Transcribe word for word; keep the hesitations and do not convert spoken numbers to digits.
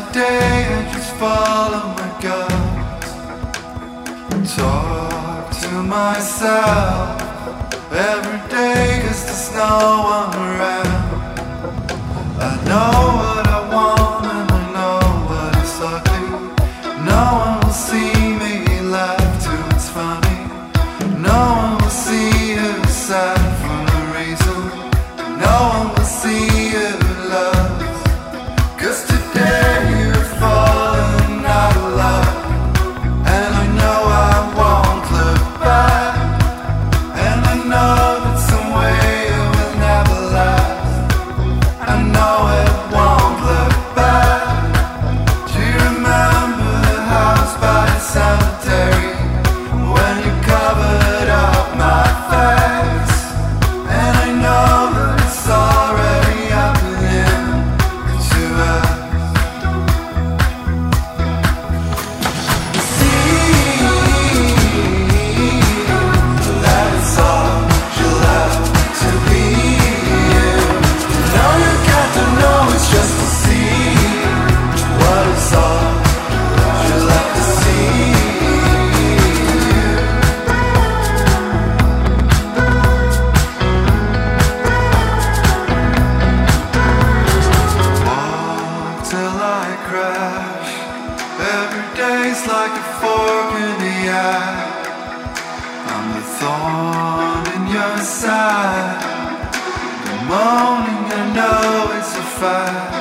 today I just follow my gut. Talk to myself every day 'cause there's no one around. I know what I want and I know what it's ugly. No one will see me laugh till it's funny. No one will see who's sad for no reason. No one will see who loves. 'Cause today you're falling out of love. And I know I won't look back. And I know that some way it will never last. I know it won't look back. Do you remember the house by the cemetery when you covered up my face? And I know that it's already happening to us. See that it's all you'll have to be. No, you got to know it's just to see what it's all you'll have to see. Walk till I crash. Every day's like a fork in the eye. I'm the thorn in your side. The moaning, I know it's a fact.